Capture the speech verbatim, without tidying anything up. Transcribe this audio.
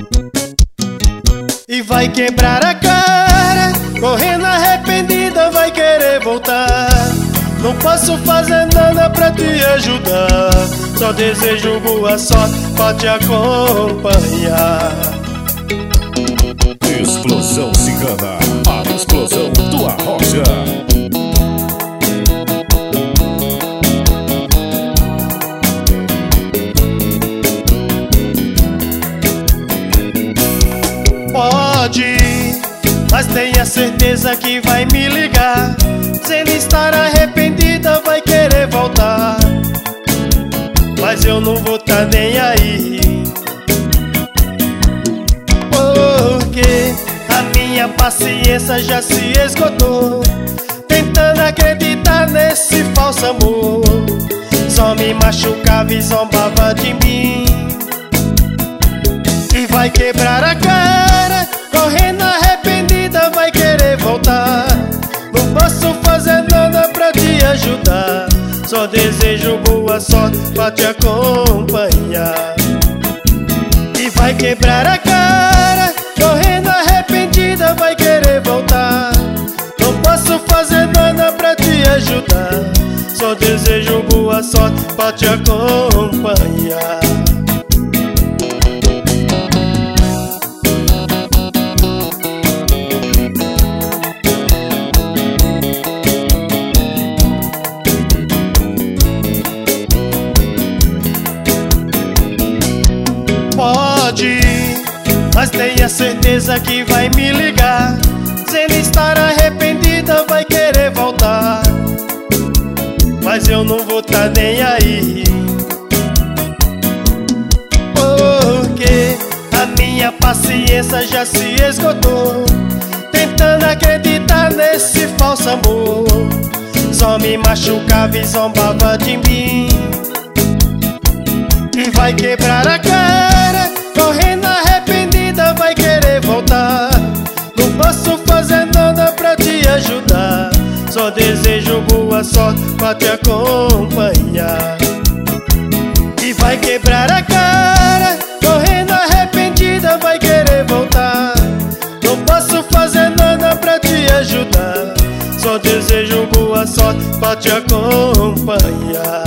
E vai quebrar a cara, correndo arrependida, vai querer voltar. Não posso fazer nada pra te ajudar, só desejo boa sorte pra te acompanhar. Explosão Cigana, a explosão do Arrocha. Pode, mas tenha certeza que vai me ligar. Sem estar arrependida vai querer voltar, mas eu não vou tá nem aí. Porque a minha paciência já se esgotou, tentando acreditar nesse falso amor. Só me machucava e zombava de mim. E vai quebrar a cara, correndo arrependida, vai querer voltar. Não posso fazer nada pra te ajudar, só desejo boa sorte pra te acompanhar. E vai quebrar a cara, correndo arrependida, vai querer voltar. Não posso fazer nada pra te ajudar, só desejo boa sorte pra te acompanhar. Pode, mas tenha certeza que vai me ligar. Sem estar arrependida vai querer voltar, mas eu não vou tá nem aí. Porque a minha paciência já se esgotou, tentando acreditar nesse falso amor. Só me machucava e zombava de mim. E vai quebrar a cara, correndo arrependida, vai querer voltar. Não posso fazer nada pra te ajudar, só desejo boa sorte pra te acompanhar. E vai quebrar a cara, correndo arrependida, vai querer voltar. Não posso fazer nada pra te ajudar, só desejo boa sorte pra te acompanhar.